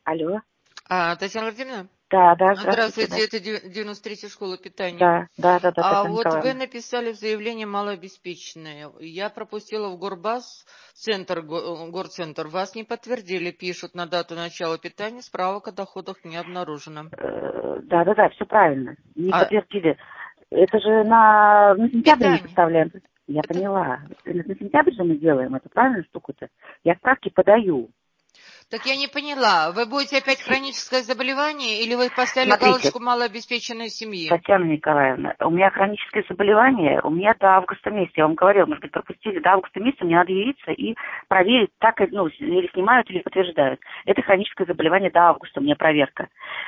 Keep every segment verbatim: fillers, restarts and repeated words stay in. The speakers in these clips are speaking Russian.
Алло. А, Татьяна Владимировна? Да, да, здравствуйте, да. Здравствуйте, это дев- девяносто третья школа питания. Да, да, да, да, А Татьяна вот вы Николаевна. написали в заявлении малообеспеченные. Я пропустила в Горбас, центр, го- горцентр. Вас не подтвердили, пишут на дату начала питания, справок о доходах не обнаружено. Э, Да, да, да, все правильно. Не А подтвердили. Это же на, на сентябрь мы питание? составляем. Я Это... поняла. На сентябрь же мы делаем эту правильную штуку-то. Я справки подаю. Так я не поняла, вы будете опять хроническое заболевание или вы поставили Смотрите, галочку малообеспеченной семьи? Татьяна Николаевна, у меня хроническое заболевание, у меня до августа месяца, я вам говорила, может быть, пропустили, до августа месяца мне надо явиться и проверить, так, ну, или снимают, или подтверждают. Это хроническое заболевание до августа, у меня проверка.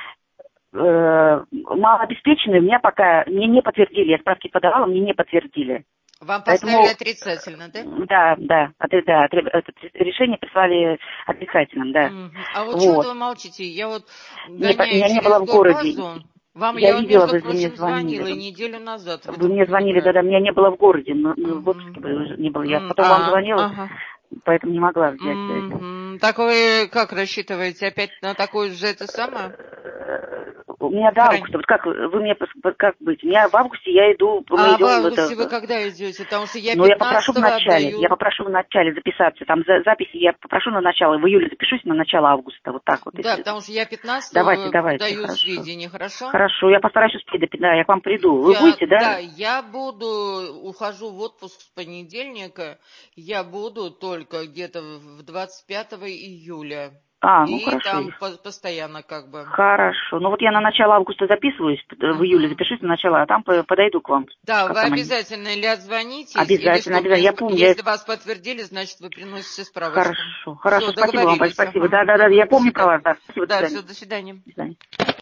Э, малообеспеченные у меня пока, мне не подтвердили, я справки подавала, мне не подтвердили. Вам поставили Поэтому, отрицательно, да? да, да, от- да, от- это решение прислали отрицательным, да. Мгм. А вот чего Вот. вы молчите? Я вот Не, по- гоняю меня не через было в городе. Горбазу. Вам Я я вот, видела, между вы же мне прочим, звонила и звонили. неделю назад. Вы Вы трубку мне не звонили, да-да, брали. меня не было в городе, мы, мы в отпуске Мгм. были, уже не было. Я М, потом вам А, звонила, ага. поэтому не могла взять это. Мгм. Так вы как рассчитываете? Опять на такое же это самое? У меня до Хрань. августа, вот как вы мне, пос- как быть? У меня в августе я иду, мы А в идем, августе вы это, когда идете? Потому что я ну, я попрошу в пятнадцатого начале, я отдаю. попрошу в начале записаться, там за, записи я попрошу на начало, в июле запишусь на начало августа, вот так вот, Да, если. потому что я Давайте, пятнадцатого давайте, даю хорошо. сведения, хорошо? Хорошо, я постараюсь успеть, до пи- да, я к вам приду. Вы Я, будете, да, да? я буду, ухожу в отпуск с понедельника, я буду только где-то в двадцать пятого июля. А, ну И хорошо. там по- постоянно как бы. Хорошо. Ну вот я на начало августа записываюсь, п- в июле Ага. запишусь на начало, а там по- подойду к вам. Да, Как вы там они? обязательно или отзвонитесь, или Обязательно, что, обязательно. мне, Я сп- помню, я... если вас подтвердили, значит, вы приносите справочку. Хорошо, Все, хорошо. Спасибо вам большое, договорились, спасибо. ага. Да, да, да, я Мгм, до помню про свидания. вас, да. Спасибо, до Да, свидания. все, до свидания. До свидания.